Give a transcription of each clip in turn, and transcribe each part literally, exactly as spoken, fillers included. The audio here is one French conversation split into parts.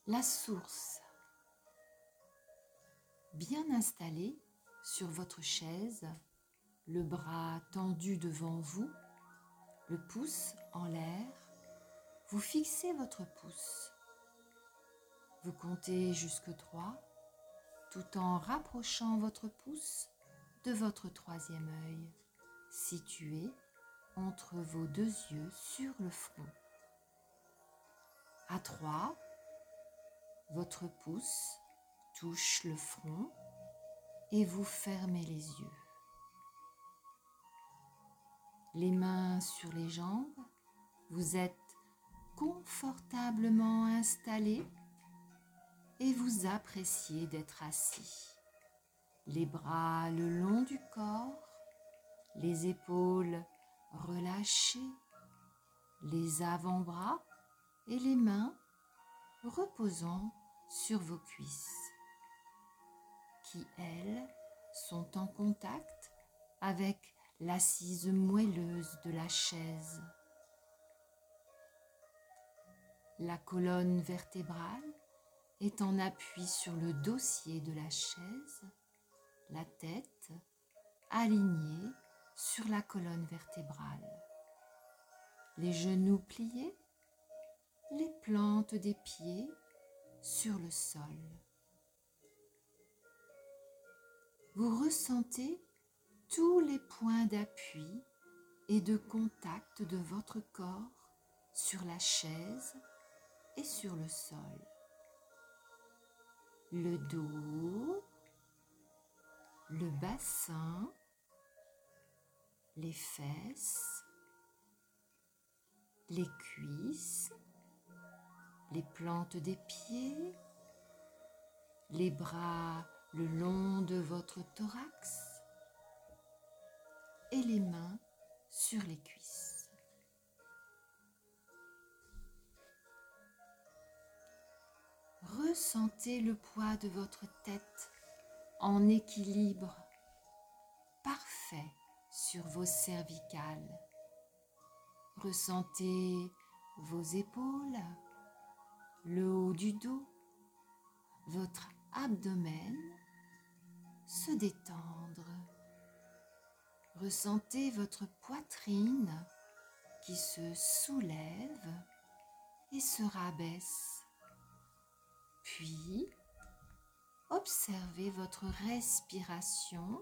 La source. Bien installé sur votre chaise, le bras tendu devant vous, le pouce en l'air, vous fixez votre pouce. Vous comptez jusque trois, tout en rapprochant votre pouce de votre troisième œil, situé entre vos deux yeux sur le front. À trois, votre pouce touche le front et vous fermez les yeux. Les mains sur les jambes, vous êtes confortablement installés et vous appréciez d'être assis. Les bras le long du corps, les épaules relâchées, les avant-bras et les mains reposant sur vos cuisses, qui, elles, sont en contact avec l'assise moelleuse de la chaise. La colonne vertébrale est en appui sur le dossier de la chaise, la tête alignée sur la colonne vertébrale. Les genoux pliés, les plantes des pieds sur le sol. Vous ressentez tous les points d'appui et de contact de votre corps sur la chaise et sur le sol. Le dos, le bassin, les fesses, les cuisses, les plantes des pieds, les bras le long de votre thorax et les mains sur les cuisses. Ressentez le poids de votre tête en équilibre parfait sur vos cervicales. Ressentez vos épaules, le haut du dos, votre abdomen se détendre. Ressentez votre poitrine qui se soulève et se rabaisse. Puis, observez votre respiration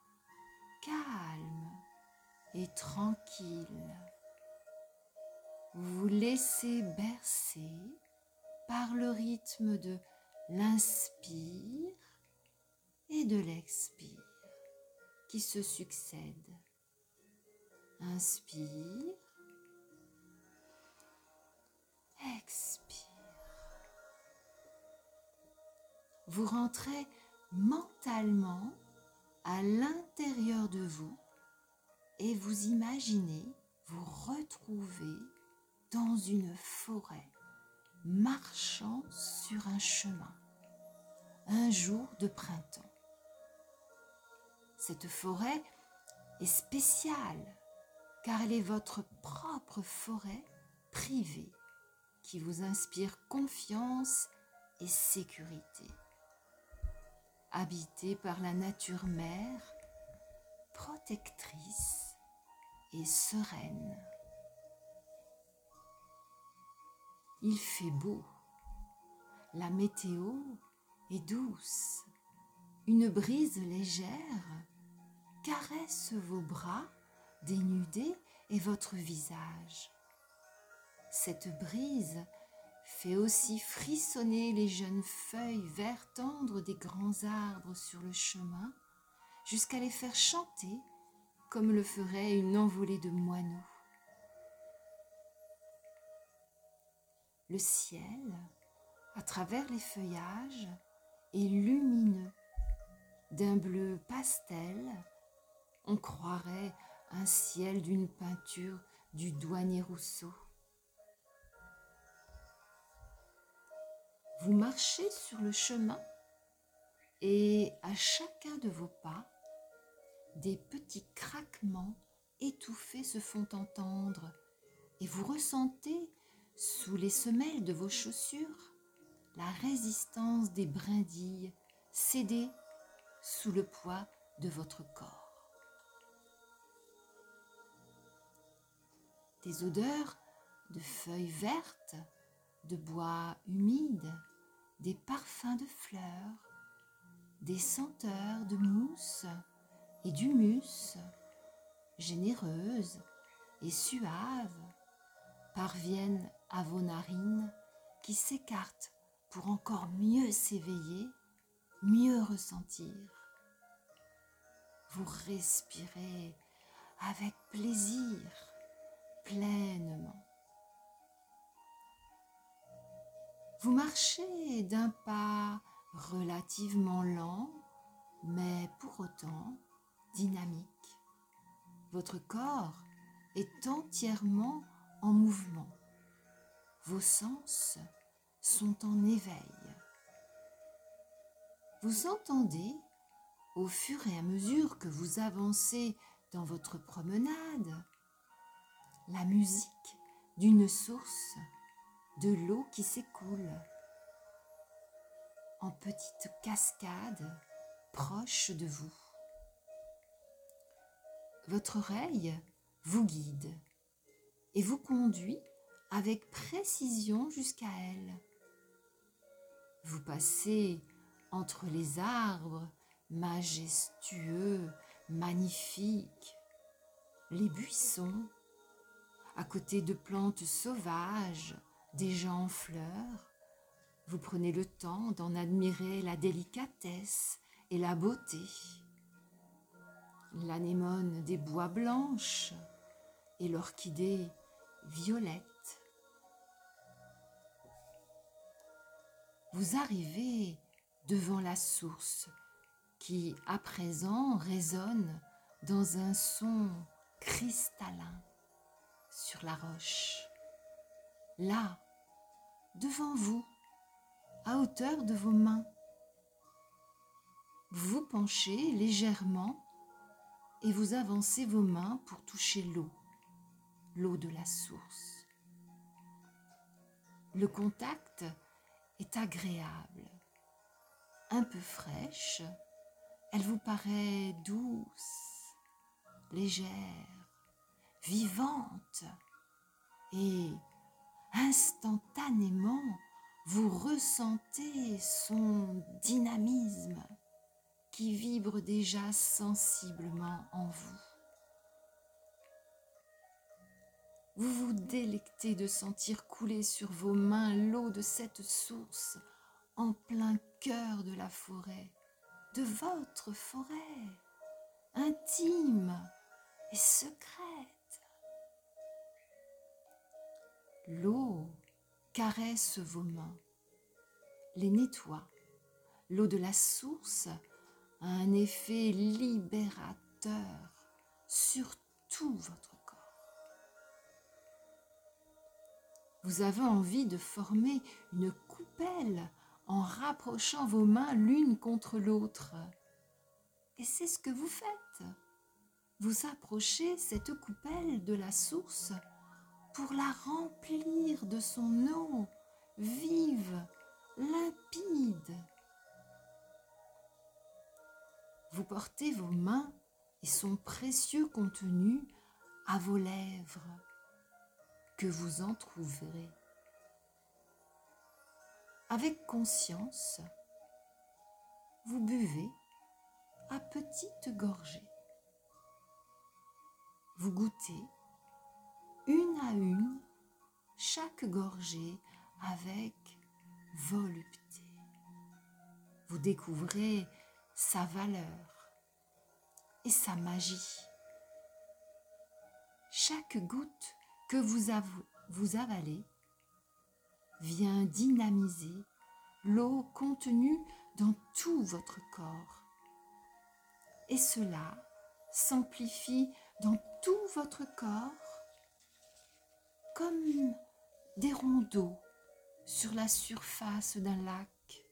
calme et tranquille. Vous vous laissez bercer par le rythme de l'inspire et de l'expire qui se succèdent. Inspire, expire. Vous rentrez mentalement à l'intérieur de vous et vous imaginez vous retrouver dans une forêt, marchant sur un chemin, un jour de printemps. Cette forêt est spéciale car elle est votre propre forêt privée qui vous inspire confiance et sécurité. Habitée par la nature mère, protectrice et sereine. Il fait beau, la météo est douce, une brise légère caresse vos bras dénudés et votre visage. Cette brise fait aussi frissonner les jeunes feuilles vert tendre des grands arbres sur le chemin jusqu'à les faire chanter comme le ferait une envolée de moineaux. Le ciel, à travers les feuillages, est lumineux, d'un bleu pastel. On croirait un ciel d'une peinture du douanier Rousseau. Vous marchez sur le chemin et à chacun de vos pas, des petits craquements étouffés se font entendre et vous ressentez, sous les semelles de vos chaussures, la résistance des brindilles céder sous le poids de votre corps. Des odeurs de feuilles vertes, de bois humide, des parfums de fleurs, des senteurs de mousse et d'humus, généreuses et suaves, parviennent à vos narines qui s'écartent pour encore mieux s'éveiller, mieux ressentir. Vous respirez avec plaisir, pleinement. Vous marchez d'un pas relativement lent, mais pour autant dynamique. Votre corps est entièrement en mouvement. Vos sens sont en éveil. Vous entendez, au fur et à mesure que vous avancez dans votre promenade, la musique d'une source, de l'eau qui s'écoule en petites cascades proches de vous. Votre oreille vous guide et vous conduit avec précision jusqu'à elle. Vous passez entre les arbres majestueux, magnifiques, les buissons, à côté de plantes sauvages, déjà en fleurs. Vous prenez le temps d'en admirer la délicatesse et la beauté. L'anémone des bois blanches et l'orchidée violette. Vous arrivez devant la source qui, à présent, résonne dans un son cristallin sur la roche. Là, devant vous, à hauteur de vos mains. Vous vous penchez légèrement et vous avancez vos mains pour toucher l'eau, l'eau de la source. Le contact est agréable, un peu fraîche, elle vous paraît douce, légère, vivante et instantanément vous ressentez son dynamisme qui vibre déjà sensiblement en vous. Vous vous délectez de sentir couler sur vos mains l'eau de cette source en plein cœur de la forêt, de votre forêt, intime et secrète. L'eau caresse vos mains, les nettoie. L'eau de la source a un effet libérateur sur tout votre corps. Vous avez envie de former une coupelle en rapprochant vos mains l'une contre l'autre. Et c'est ce que vous faites. Vous approchez cette coupelle de la source pour la remplir de son eau vive, limpide. Vous portez vos mains et son précieux contenu à vos lèvres, que vous entr'ouvrez. Avec conscience, vous buvez à petites gorgées. Vous goûtez une à une chaque gorgée avec volupté. Vous découvrez sa valeur et sa magie. Chaque goutte que vous, av- vous avalez vient dynamiser l'eau contenue dans tout votre corps. Et cela s'amplifie dans tout votre corps comme des ronds d'eau sur la surface d'un lac.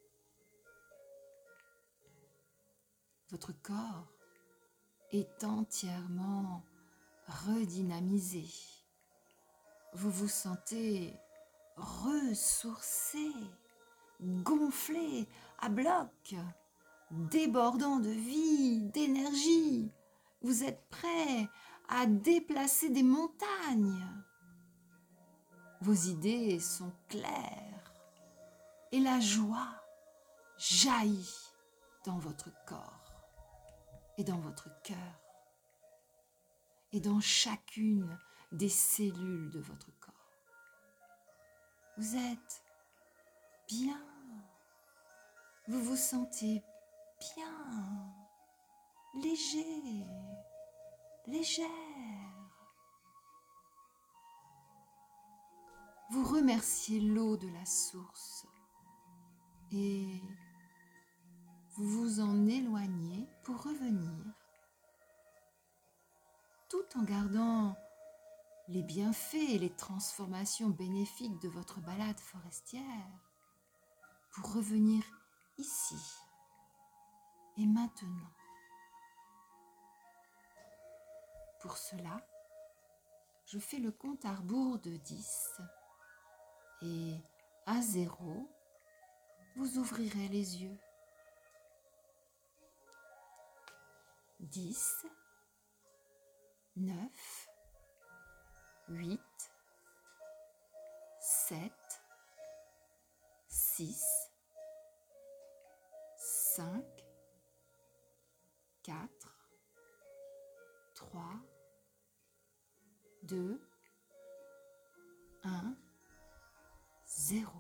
Votre corps est entièrement redynamisé. Vous vous sentez ressourcé, gonflé à bloc, débordant de vie, d'énergie. Vous êtes prêt à déplacer des montagnes. Vos idées sont claires et la joie jaillit dans votre corps et dans votre cœur et dans chacune des cellules de votre corps. Vous êtes bien, vous vous sentez bien, léger, légère. Vous remerciez l'eau de la source et vous vous en éloignez pour revenir, tout en gardant les bienfaits et les transformations bénéfiques de votre balade forestière, pour revenir ici et maintenant. Pour cela, je fais le compte à rebours de dix et à zéro, vous ouvrirez les yeux. dix, neuf, huit, sept, six, cinq, quatre, trois, deux, un, zéro.